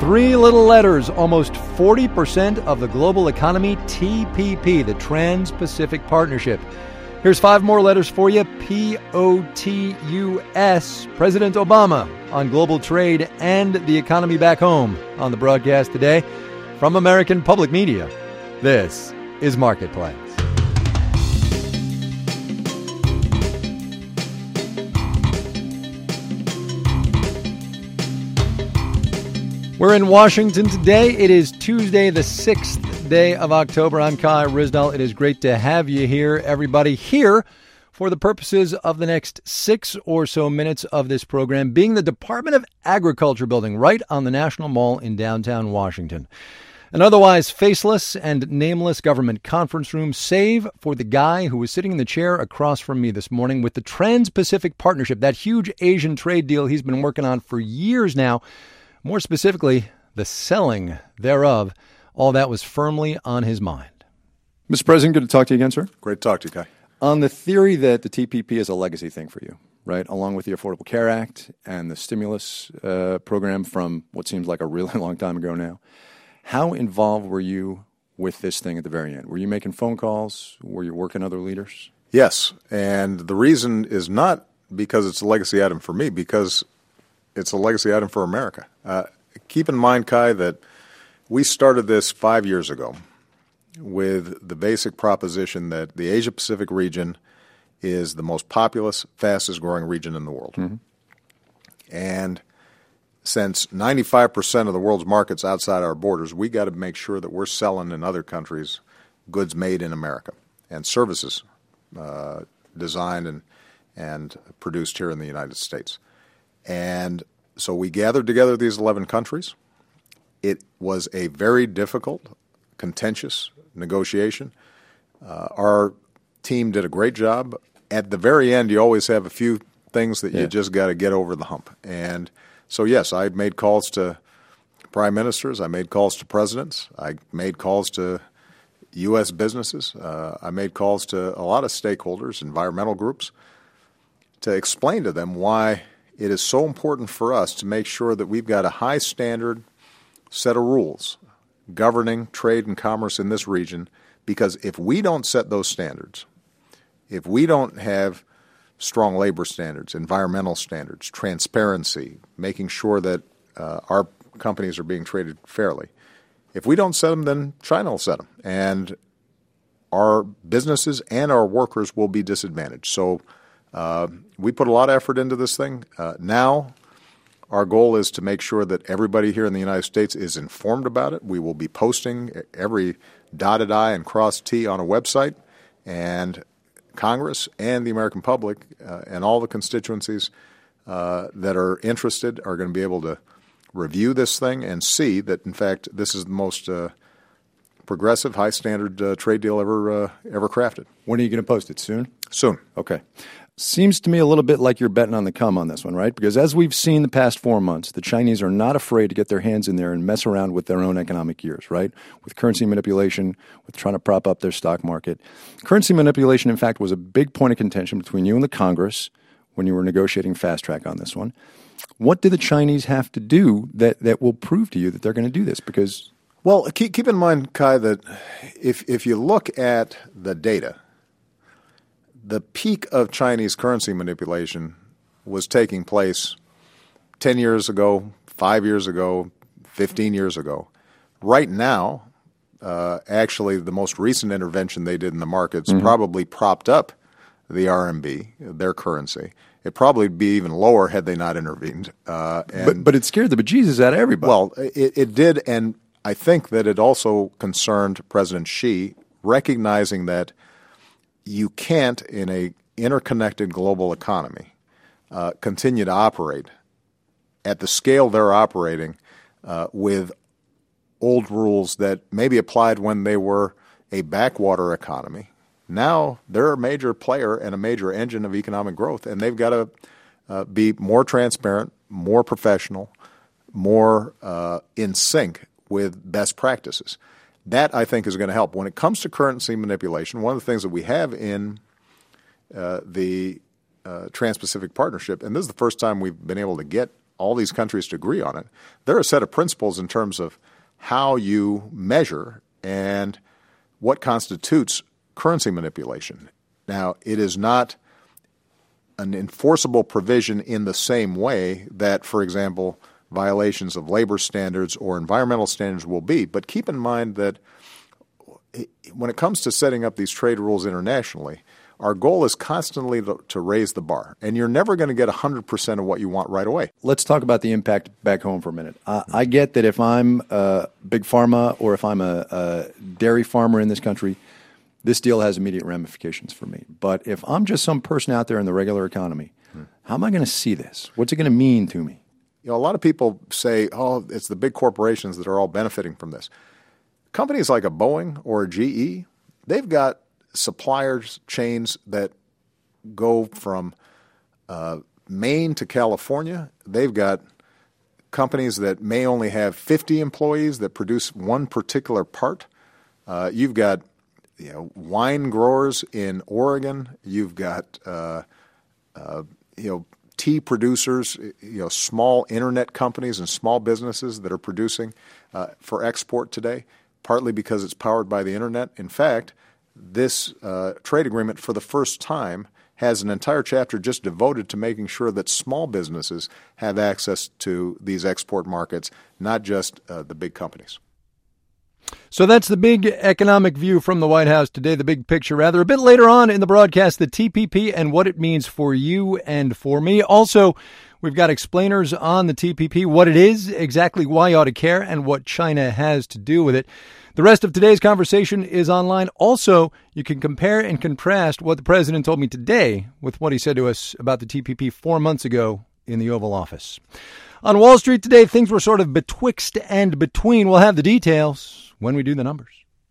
Three little letters, almost 40% of the global economy, TPP, the Trans-Pacific Partnership. Here's five more letters for you, POTUS, President Obama on global trade and the economy back home on the broadcast today. From American Public Media, this is Marketplace. We're in Washington today. It is Tuesday, the 6th day of October. I'm Kai Ryssdal. It is great to have you here, everybody, here for the purposes of the next 6 or so minutes of this program, being the Department of Agriculture building right on the National Mall in downtown Washington. An otherwise faceless and nameless government conference room, save for the guy who was sitting in the chair across from me this morning with the Trans-Pacific Partnership, that huge Asian trade deal he's been working on for years now. More specifically, the selling thereof. All that was firmly on his mind. Mr. President, good to talk to you again, sir. Great to talk to you, Kai. On the theory that the TPP is a legacy thing for you, right, along with the Affordable Care Act and the stimulus program from what seems like a really long time ago now, how involved were you with this thing at the very end? Were you making phone calls? Were you working other leaders? Yes, and the reason is not because it's a legacy item for me, because it's a legacy item for America. Keep in mind, Kai, that we started this 5 years ago with the basic proposition that the Asia-Pacific region is the most populous, fastest-growing region in the world. Mm-hmm. And since 95% of the world's markets outside our borders, we got to make sure that we're selling in other countries goods made in America and services designed and produced here in the United States. And so we gathered together these 11 countries. It was a very difficult, contentious negotiation. Our team did a great job. At the very end, you always have a few things that you just got to get over the hump. And so, yes, I made calls to prime ministers. I made calls to presidents. I made calls to U.S. businesses. I made calls to a lot of stakeholders, environmental groups, to explain to them why it is so important for us to make sure that we've got a high standard set of rules governing trade and commerce in this region, because if we don't set those standards, if we don't have strong labor standards, environmental standards, transparency, making sure that our companies are being traded fairly, if we don't set them, then China will set them. And our businesses and our workers will be disadvantaged. So we put a lot of effort into this thing. Now our goal is to make sure that everybody here in the United States is informed about it. We will be posting every dotted I and crossed T on a website, and Congress and the American public and all the constituencies that are interested are going to be able to review this thing and see that, in fact, this is the most progressive, high-standard trade deal ever crafted. When are you going to post it? Soon? Soon. Okay. Seems to me a little bit like you're betting on the come on this one, right? Because as we've seen the past 4 months, the Chinese are not afraid to get their hands in there and mess around with their own economic gears, right? With currency manipulation, with trying to prop up their stock market. Currency manipulation, in fact, was a big point of contention between you and the Congress when you were negotiating fast track on this one. What do the Chinese have to do that will prove to you that they're going to do this? Because well, keep in mind, Kai, that if you look at the data, the peak of Chinese currency manipulation was taking place 10 years ago, 5 years ago, 15 years ago. Right now, actually, the most recent intervention they did in the markets probably propped up the RMB, their currency. It'd probably be even lower had they not intervened. But it scared the bejesus out of everybody. Well, it did, and I think that it also concerned President Xi, recognizing that you can't, in a interconnected global economy, continue to operate at the scale they're operating with old rules that maybe applied when they were a backwater economy. Now they're a major player and a major engine of economic growth, and they've got to be more transparent, more professional, more in sync with best practices. That, I think, is going to help. When it comes to currency manipulation, one of the things that we have in the Trans-Pacific Partnership, and this is the first time we've been able to get all these countries to agree on it, there are a set of principles in terms of how you measure and what constitutes currency manipulation. Now, it is not an enforceable provision in the same way that, for example, violations of labor standards or environmental standards will be. But keep in mind that when it comes to setting up these trade rules internationally, our goal is constantly to raise the bar, and you're never going to get 100% of what you want right away. Let's talk about the impact back home for a minute. I get that if I'm big pharma or if I'm a dairy farmer in this country, this deal has immediate ramifications for me. But if I'm just some person out there in the regular economy, how am I going to see this? What's it going to mean to me? You know, a lot of people say, oh, it's the big corporations that are all benefiting from this. Companies like a Boeing or a GE, they've got suppliers chains that go from Maine to California. They've got companies that may only have 50 employees that produce one particular part. You've got wine growers in Oregon. You've got tea producers, small internet companies and small businesses that are producing for export today, partly because it's powered by the internet. In fact, this trade agreement for the first time has an entire chapter just devoted to making sure that small businesses have access to these export markets, not just the big companies. So that's the big economic view from the White House today, the big picture rather. A bit later on in the broadcast, the TPP and what it means for you and for me. Also, we've got explainers on the TPP, what it is, exactly why you ought to care, and what China has to do with it. The rest of today's conversation is online. Also, you can compare and contrast what the president told me today with what he said to us about the TPP 4 months ago in the Oval Office. On Wall Street today, things were sort of betwixt and between. We'll have the details when we do the numbers.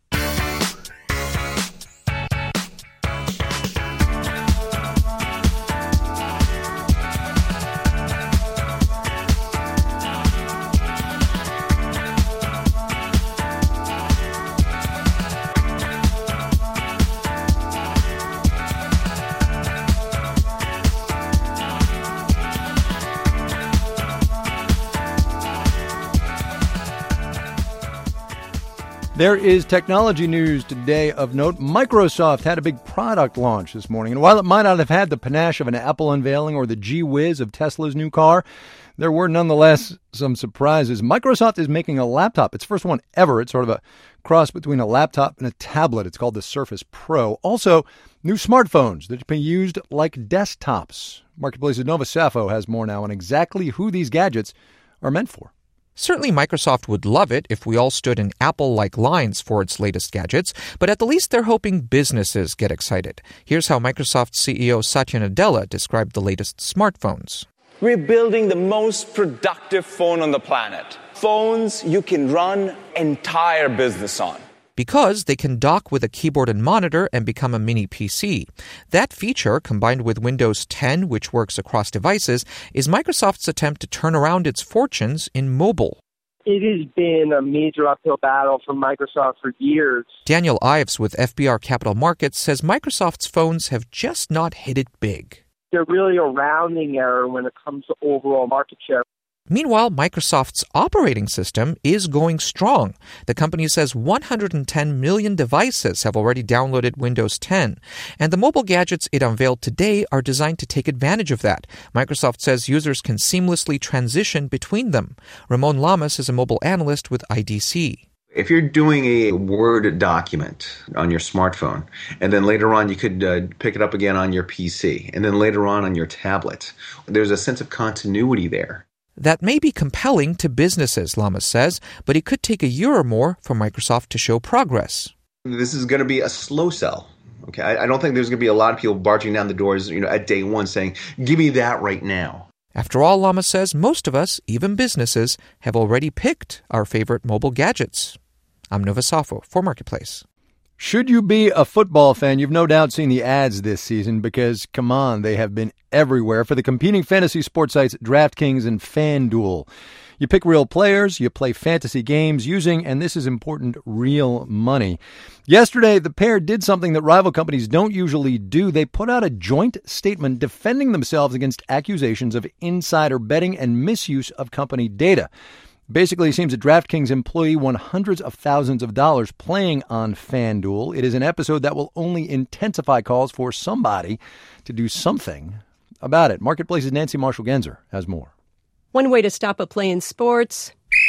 There is technology news today of note. Microsoft had a big product launch this morning, and while it might not have had the panache of an Apple unveiling or the G-Whiz of Tesla's new car, there were nonetheless some surprises. Microsoft is making a laptop. It's the first one ever. It's sort of a cross between a laptop and a tablet. It's called the Surface Pro. Also, new smartphones that can be used like desktops. Marketplace's Nova Safo has more now on exactly who these gadgets are meant for. Certainly Microsoft would love it if we all stood in Apple-like lines for its latest gadgets, but at the least they're hoping businesses get excited. Here's how Microsoft CEO Satya Nadella described the latest smartphones. We're building the most productive phone on the planet. Phones you can run entire business on. Because they can dock with a keyboard and monitor and become a mini PC. That feature, combined with Windows 10, which works across devices, is Microsoft's attempt to turn around its fortunes in mobile. It has been a major uphill battle for Microsoft for years. Daniel Ives with FBR Capital Markets says Microsoft's phones have just not hit it big. They're really a rounding error when it comes to overall market share. Meanwhile, Microsoft's operating system is going strong. The company says 110 million devices have already downloaded Windows 10, and the mobile gadgets it unveiled today are designed to take advantage of that. Microsoft says users can seamlessly transition between them. Ramon Lamas is a mobile analyst with IDC. If you're doing a Word document on your smartphone, and then later on you could pick it up again on your PC, and then later on your tablet, there's a sense of continuity there. That may be compelling to businesses, Lamas says, but it could take a year or more for Microsoft to show progress. This is going to be a slow sell. Okay, I don't think there's going to be a lot of people barging down the doors, at day one saying, "Give me that right now." After all, Lamas says, most of us, even businesses, have already picked our favorite mobile gadgets. I'm Nova Safo for Marketplace. Should you be a football fan, you've no doubt seen the ads this season because, come on, they have been everywhere for the competing fantasy sports sites DraftKings and FanDuel. You pick real players, you play fantasy games using, and this is important, real money. Yesterday, the pair did something that rival companies don't usually do. They put out a joint statement defending themselves against accusations of insider betting and misuse of company data. Basically, it seems that DraftKings employee won hundreds of thousands of dollars playing on FanDuel. It is an episode that will only intensify calls for somebody to do something about it. Marketplace's Nancy Marshall-Genzer has more. One way to stop a play in sports.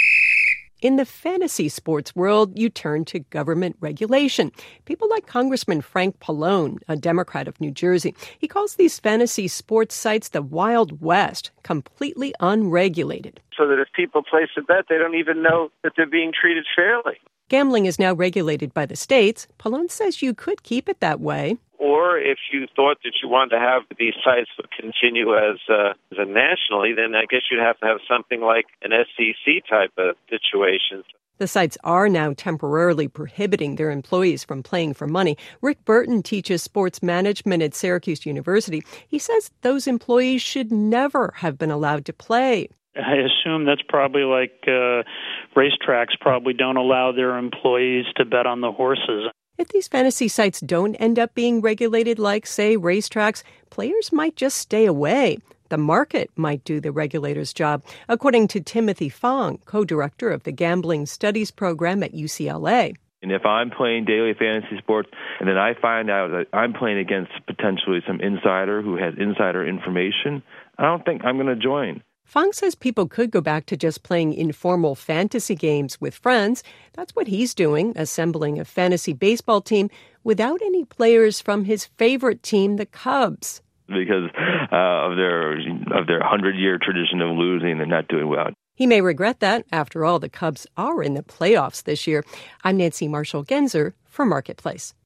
In the fantasy sports world, you turn to government regulation. People like Congressman Frank Pallone, a Democrat of New Jersey. He calls these fantasy sports sites the Wild West, completely unregulated. So that if people place a bet, they don't even know that they're being treated fairly. Gambling is now regulated by the states. Pallone says you could keep it that way. Or if you thought that you wanted to have these sites continue as a nationally, then I guess you'd have to have something like an SEC type of situation. The sites are now temporarily prohibiting their employees from playing for money. Rick Burton teaches sports management at Syracuse University. He says those employees should never have been allowed to play. I assume that's probably like racetracks probably don't allow their employees to bet on the horses. If these fantasy sites don't end up being regulated like, say, racetracks, players might just stay away. The market might do the regulator's job, according to Timothy Fong, co-director of the Gambling Studies program at UCLA. And if I'm playing daily fantasy sports and then I find out that I'm playing against potentially some insider who has insider information, I don't think I'm going to join. Fong says people could go back to just playing informal fantasy games with friends. That's what he's doing, assembling a fantasy baseball team without any players from his favorite team, the Cubs. Because of their 100-year tradition of losing and not doing well. He may regret that. After all, the Cubs are in the playoffs this year. I'm Nancy Marshall-Genzer for Marketplace.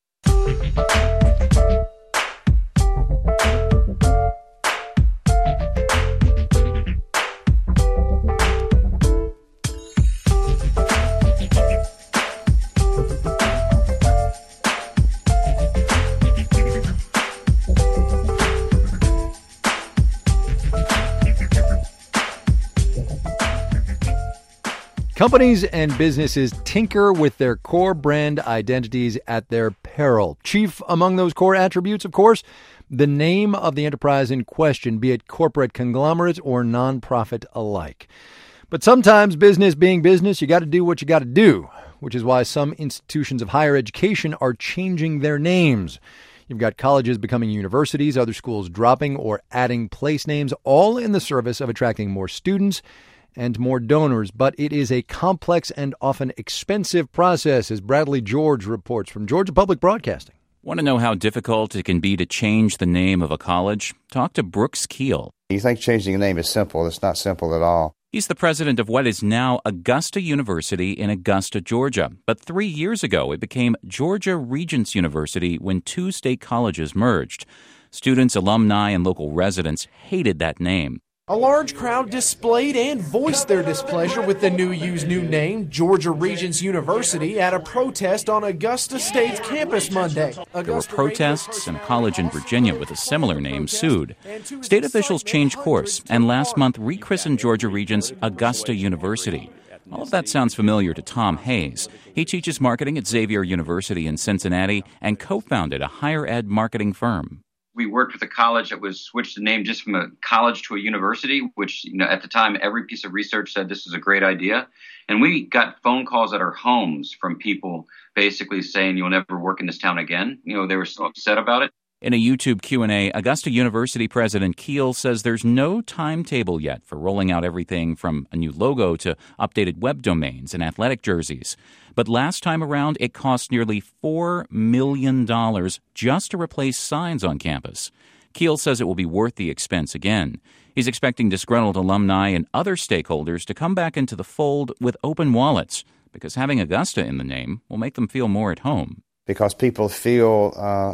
Companies and businesses tinker with their core brand identities at their peril. Chief among those core attributes, of course, the name of the enterprise in question, be it corporate conglomerates or nonprofit alike. But sometimes, business being business, you got to do what you got to do, which is why some institutions of higher education are changing their names. You've got colleges becoming universities, other schools dropping or adding place names, all in the service of attracting more students and more donors. But it is a complex and often expensive process, as Bradley George reports from Georgia Public Broadcasting. Want to know how difficult it can be to change the name of a college? Talk to Brooks Keel. You think changing a name is simple. It's not simple at all. He's the president of what is now Augusta University in Augusta, Georgia. But 3 years ago, it became Georgia Regents University when two state colleges merged. Students, alumni, and local residents hated that name. A large crowd displayed and voiced their displeasure with the new name, Georgia Regents University, at a protest on Augusta State's campus Monday. There were protests, and a college in Virginia with a similar name sued. State officials changed course and last month rechristened Georgia Regents Augusta University. All of that sounds familiar to Tom Hayes. He teaches marketing at Xavier University in Cincinnati and co-founded a higher ed marketing firm. We worked with a college that was switched the name just from a college to a university, which, at the time, every piece of research said this is a great idea. And we got phone calls at our homes from people basically saying, you'll never work in this town again. They were so upset about it. In a YouTube Q&A, Augusta University President Keel says there's no timetable yet for rolling out everything from a new logo to updated web domains and athletic jerseys. But last time around, it cost nearly $4 million just to replace signs on campus. Keel says it will be worth the expense again. He's expecting disgruntled alumni and other stakeholders to come back into the fold with open wallets, because having Augusta in the name will make them feel more at home. Because people feel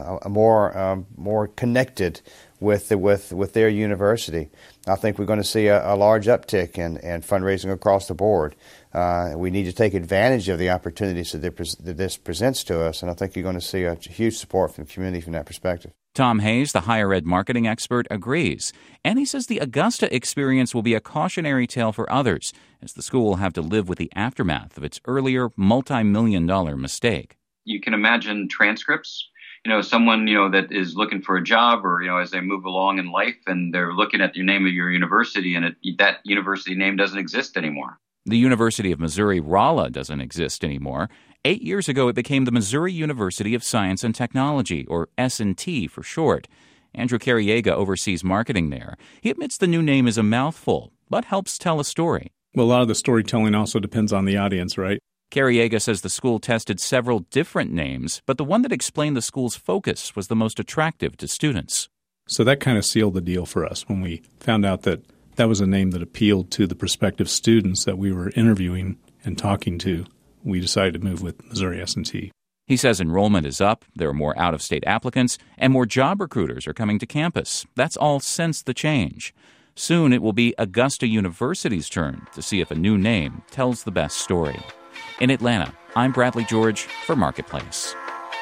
more connected with their university. I think we're going to see a large uptick in fundraising across the board. We need to take advantage of the opportunities that this presents to us, and I think you're going to see a huge support from the community from that perspective. Tom Hayes, the higher ed marketing expert, agrees. And he says the Augusta experience will be a cautionary tale for others, as the school will have to live with the aftermath of its earlier multi-million-dollar mistake. You can imagine transcripts. Someone, that is looking for a job or, as they move along in life and they're looking at the name of your university and that university name doesn't exist anymore. The University of Missouri-Rolla doesn't exist anymore. 8 years ago, it became the Missouri University of Science and Technology, or S&T for short. Andrew Carriega oversees marketing there. He admits the new name is a mouthful, but helps tell a story. Well, a lot of the storytelling also depends on the audience, right? Carriega says the school tested several different names, but the one that explained the school's focus was the most attractive to students. So that kind of sealed the deal for us when we found out that that was a name that appealed to the prospective students that we were interviewing and talking to. We decided to move with Missouri S&T. He says enrollment is up, there are more out-of-state applicants, and more job recruiters are coming to campus. That's all since the change. Soon it will be Augusta University's turn to see if a new name tells the best story. In Atlanta, I'm Bradley George for Marketplace.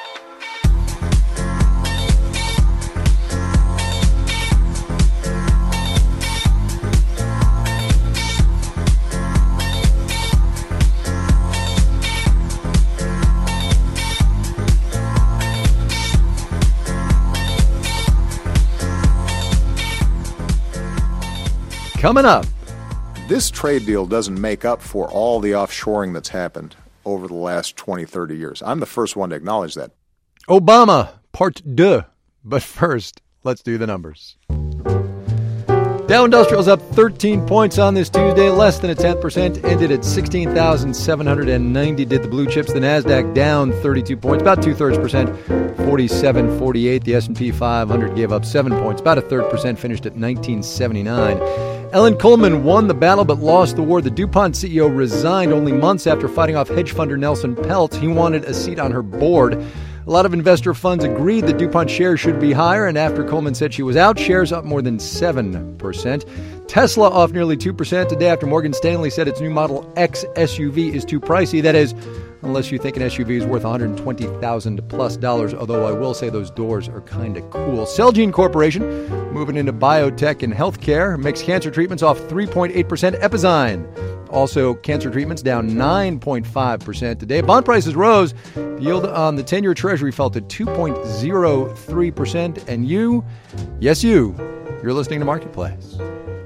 Coming up. This trade deal doesn't make up for all the offshoring that's happened over the last 20, 30 years. I'm the first one to acknowledge that. Obama, part 2. But first, let's do the numbers. Dow Industrial's up 13 points on this Tuesday, less than 0.1%, ended at 16,790 did the blue chips. The NASDAQ down 32 points, about 2/3%, 47.48. The S&P 500 gave up 7 points, about 1/3%, finished at 1979. Ellen Kullman won the battle but lost the war. The DuPont CEO resigned only months after fighting off hedge funder Nelson Peltz. He wanted a seat on her board. A lot of investor funds agreed that DuPont shares should be higher, and after Coleman said she was out, shares up more than 7%. Tesla off nearly 2% today after Morgan Stanley said its new Model X SUV is too pricey. That is, unless you think an SUV is worth $120,000+, although I will say those doors are kind of cool. Celgene Corporation, moving into biotech and healthcare, makes cancer treatments off 3.8%. Epizyme, also cancer treatments, down 9.5% today. Bond prices rose. The yield on the 10-year Treasury fell to 2.03%. And you, yes you, you're listening to Marketplace.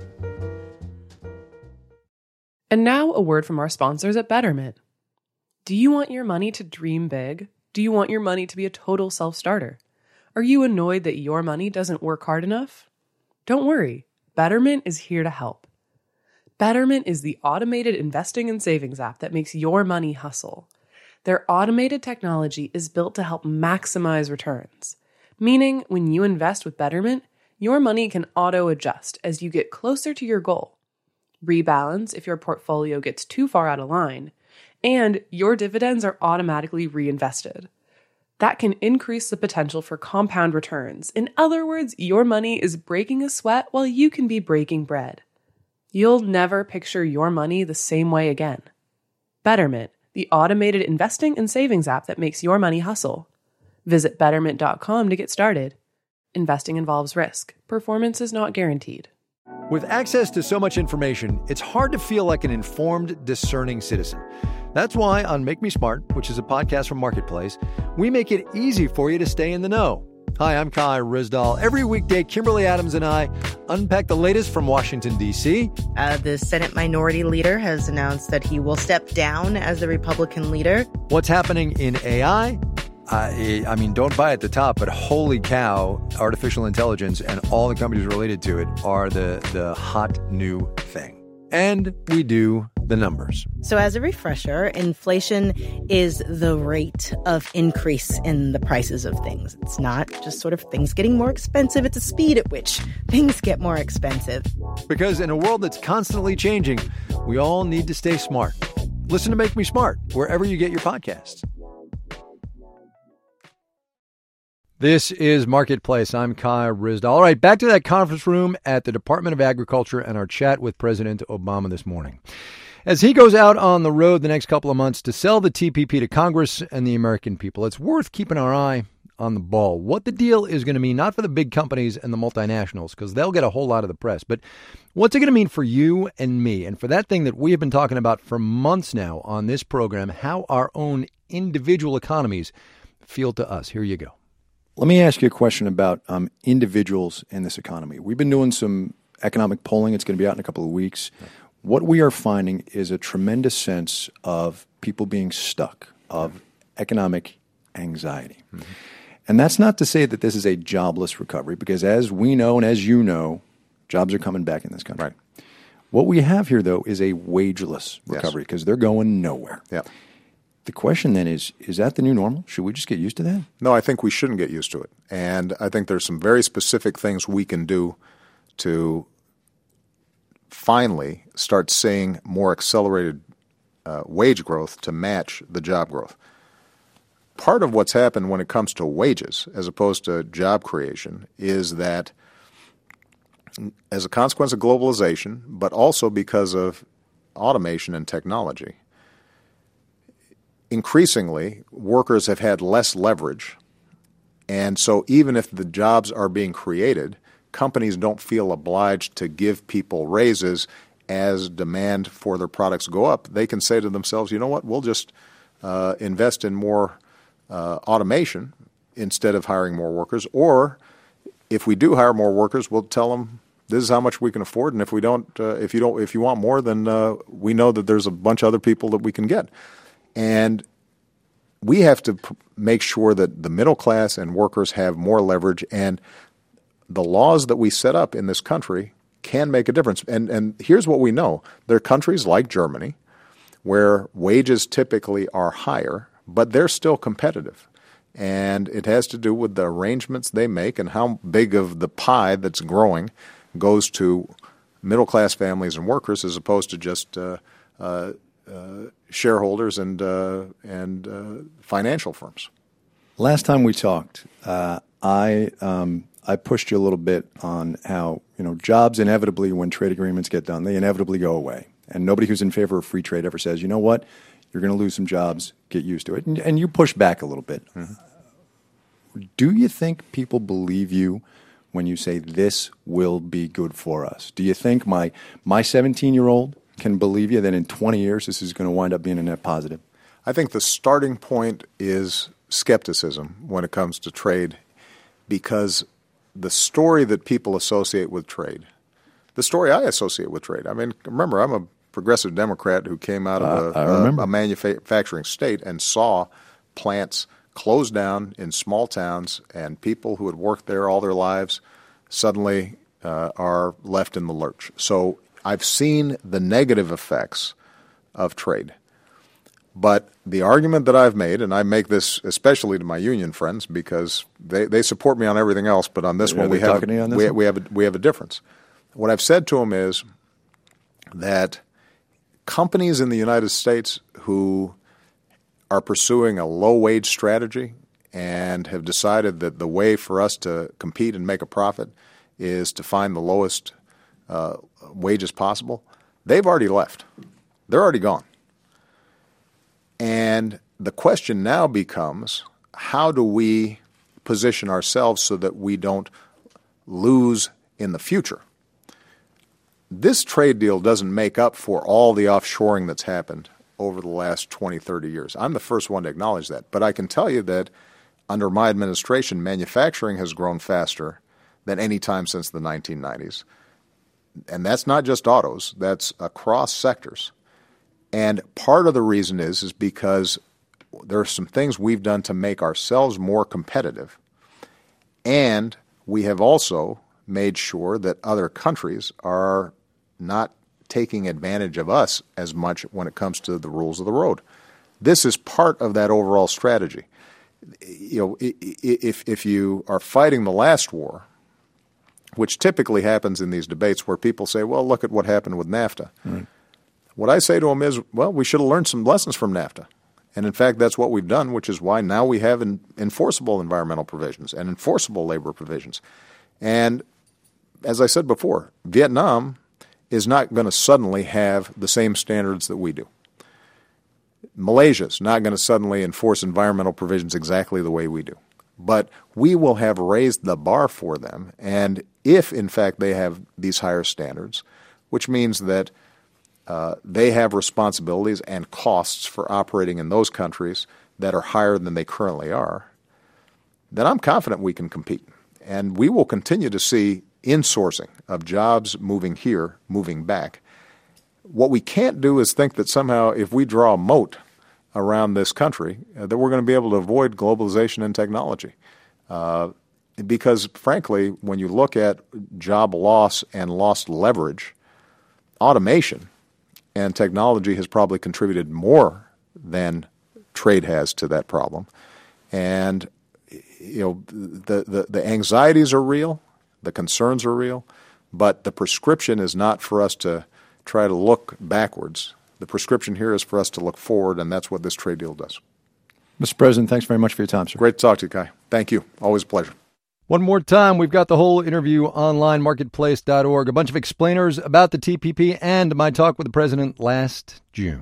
And now a word from our sponsors at Betterment. Do you want your money to dream big? Do you want your money to be a total self-starter? Are you annoyed that your money doesn't work hard enough? Don't worry, Betterment is here to help. Betterment is the automated investing and savings app that makes your money hustle. Their automated technology is built to help maximize returns, meaning when you invest with Betterment, your money can auto-adjust as you get closer to your goal, rebalance if your portfolio gets too far out of line, and your dividends are automatically reinvested. That can increase the potential for compound returns. In other words, your money is breaking a sweat while you can be breaking bread. You'll never picture your money the same way again. Betterment, the automated investing and savings app that makes your money hustle. Visit Betterment.com to get started. Investing involves risk. Performance is not guaranteed. With access to so much information, it's hard to feel like an informed, discerning citizen. That's why on Make Me Smart, which is a podcast from Marketplace, we make it easy for you to stay in the know. Hi, I'm Kai Ryssdal. Every weekday, Kimberly Adams and I unpack the latest from Washington, D.C. The Senate Minority Leader has announced that he will step down as the Republican leader. What's happening in AI? I mean, don't buy at the top, but holy cow, artificial intelligence and all the companies related to it are the hot new thing. And we do the numbers. So as a refresher, inflation is the rate of increase in the prices of things. It's not just sort of things getting more expensive. It's a speed at which things get more expensive. Because in a world that's constantly changing, we all need to stay smart. Listen to Make Me Smart wherever you get your podcasts. This is Marketplace. I'm Kai Ryssdal. All right, back to that conference room at the Department of Agriculture and our chat with President Obama this morning. As he goes out on the road the next couple of months to sell the TPP to Congress and the American people, it's worth keeping our eye on the ball. What the deal is going to mean, not for the big companies and the multinationals, because they'll get a whole lot of the press, but what's it going to mean for you and me? And for that thing that we have been talking about for months now on this program, how our own individual economies feel to us. Here you go. Let me ask you a question about individuals in this economy. We've been doing some economic polling. It's going to be out in a couple of weeks. What we are finding is a tremendous sense of people being stuck, of economic anxiety. Mm-hmm. And that's not to say that this is a jobless recovery, because as we know and as you know, jobs are coming back in this country. Right. What we have here, though, is a wageless recovery because they're going nowhere. Yeah. The question then is that the new normal? Should we just get used to that? No, I think we shouldn't get used to it. And I think there's some very specific things we can do to finally start seeing more accelerated wage growth to match the job growth. Part of what's happened when it comes to wages as opposed to job creation is that as a consequence of globalization, but also because of automation and technology, increasingly workers have had less leverage. And so even if the jobs are being created, companies don't feel obliged to give people raises as demand for their products go up. They can say to themselves, you know what, we'll just invest in more automation instead of hiring more workers. Or if we do hire more workers, we'll tell them this is how much we can afford, and if we don't, if you want more, then we know that there's a bunch of other people that we can get. And we have to make sure that the middle class and workers have more leverage, and the laws that we set up in this country can make a difference. And here's what we know. There are countries like Germany where wages typically are higher, but they're still competitive. And it has to do with the arrangements they make and how big of the pie that's growing goes to middle-class families and workers as opposed to just shareholders and financial firms. Last time we talked, I pushed you a little bit on how jobs inevitably, when trade agreements get done, they inevitably go away. And nobody who's in favor of free trade ever says, you know what, you're going to lose some jobs, get used to it. And you push back a little bit. Mm-hmm. Do you think people believe you when you say this will be good for us? Do you think my 17-year-old can believe you that in 20 years this is going to wind up being a net positive? I think the starting point is skepticism when it comes to trade, because the story that people associate with trade, the story I associate with trade, I mean, remember, I'm a progressive Democrat who came out of a manufacturing state and saw plants closed down in small towns, and people who had worked there all their lives suddenly are left in the lurch. So I've seen the negative effects of trade. But the argument that I've made, and I make this especially to my union friends because they support me on everything else, but on this one we have a difference. What I've said to them is that companies in the United States who are pursuing a low-wage strategy and have decided that the way for us to compete and make a profit is to find the lowest wages possible, they've already left. They're already gone. And the question now becomes, how do we position ourselves so that we don't lose in the future? This trade deal doesn't make up for all the offshoring that's happened over the last 20, 30 years. I'm the first one to acknowledge that. But I can tell you that under my administration, manufacturing has grown faster than any time since the 1990s. And that's not just autos. That's across sectors. And part of the reason is because there are some things we've done to make ourselves more competitive. And we have also made sure that other countries are not taking advantage of us as much when it comes to the rules of the road. This is part of that overall strategy. If you are fighting the last war, which typically happens in these debates where people say, well, look at what happened with NAFTA. Right. What I say to them is, well, we should have learned some lessons from NAFTA. And in fact, that's what we've done, which is why now we have enforceable environmental provisions and enforceable labor provisions. And as I said before, Vietnam is not going to suddenly have the same standards that we do. Malaysia is not going to suddenly enforce environmental provisions exactly the way we do. But we will have raised the bar for them. And if, in fact, they have these higher standards, which means that they have responsibilities and costs for operating in those countries that are higher than they currently are, then I'm confident we can compete. And we will continue to see insourcing of jobs moving here, moving back. What we can't do is think that somehow if we draw a moat around this country, that we're going to be able to avoid globalization and technology. Because, frankly, when you look at job loss and lost leverage, automation and technology has probably contributed more than trade has to that problem. And the anxieties are real, the concerns are real, but the prescription is not for us to try to look backwards. The prescription here is for us to look forward, and that's what this trade deal does. Mr. President, thanks very much for your time, sir. Great to talk to you, Kai. Thank you. Always a pleasure. One more time, we've got the whole interview online, marketplace.org, a bunch of explainers about the TPP and my talk with the president last June.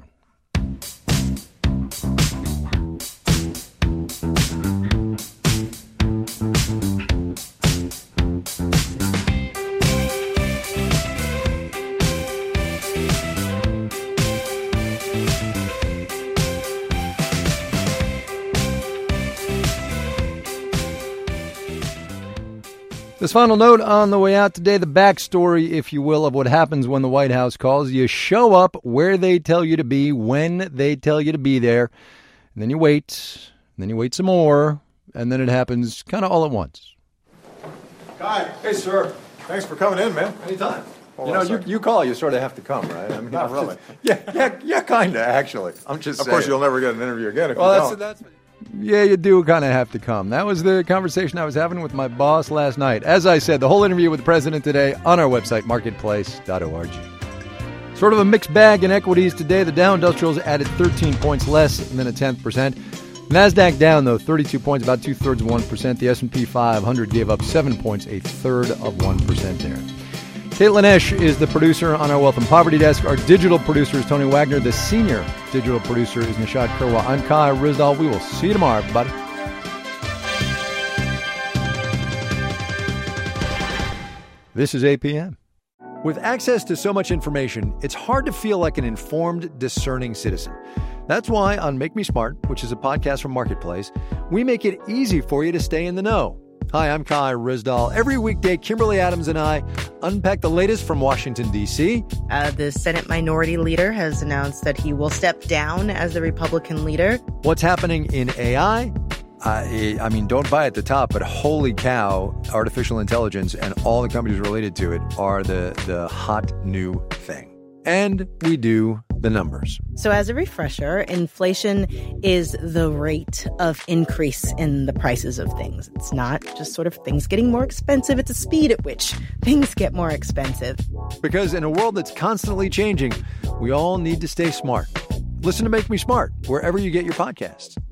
This final note on the way out today, the backstory, if you will, of what happens when the White House calls. You show up where they tell you to be, when they tell you to be there, and then you wait, and then you wait some more, and then it happens kind of all at once. Kai. Hey, sir. Thanks for coming in, man. Anytime. You call, you sort of have to come, right? I mean, not really. Yeah, kind of, actually. I'm just saying. Of course, you'll never get an interview again if you don't. Yeah, you do kind of have to come. That was the conversation I was having with my boss last night. As I said, the whole interview with the president today on our website, marketplace.org. Sort of a mixed bag in equities today. The Dow Industrials added 13 points less than 0.1%. NASDAQ down, though, 32 points, about 2/3 of 1%. The S&P 500 gave up 7 points, 1/3 of 1% there. Caitlin Esch is the producer on our Wealth and Poverty Desk. Our digital producer is Tony Wagner. The senior digital producer is Nishad Kurwa. I'm Kai Ryssdal. We will see you tomorrow, everybody. This is APM. With access to so much information, it's hard to feel like an informed, discerning citizen. That's why on Make Me Smart, which is a podcast from Marketplace, we make it easy for you to stay in the know. Hi, I'm Kai Ryssdal. Every weekday, Kimberly Adams and I unpack the latest from Washington, D.C. The Senate Minority Leader has announced that he will step down as the Republican leader. What's happening in AI? I mean, don't buy at the top, but holy cow, artificial intelligence and all the companies related to it are the hot new thing. And we do the numbers. So as a refresher, inflation is the rate of increase in the prices of things. It's not just sort of things getting more expensive. It's the speed at which things get more expensive. Because in a world that's constantly changing, we all need to stay smart. Listen to Make Me Smart wherever you get your podcasts.